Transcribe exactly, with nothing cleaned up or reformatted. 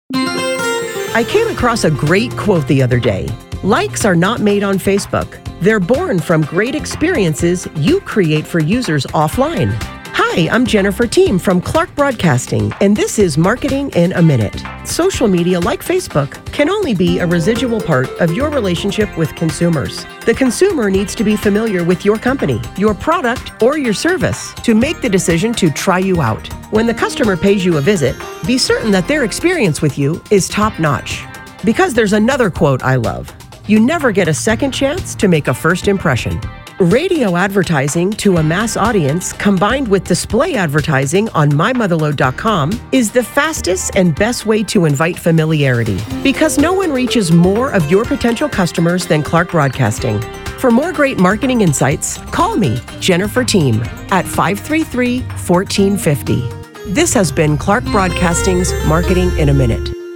I came across a great quote the other day. Likes are not made on Facebook. They're born from great experiences you create for users offline. Hi, I'm Jennifer Team from Clark Broadcasting, and this is Marketing in a Minute. Social media like Facebook can only be a residual part of your relationship with consumers. The consumer needs to be familiar with your company, your product, or your service to make the decision to try you out. When the customer pays you a visit, be certain that their experience with you is top-notch. Because there's another quote I love. You never get a second chance to make a first impression. Radio advertising to a mass audience combined with display advertising on my mother lode dot com is the fastest and best way to invite familiarity because no one reaches more of your potential customers than Clark Broadcasting. For more great marketing insights, call me, Jennifer Team, at five three three, one four five zero. This has been Clark Broadcasting's Marketing in a Minute.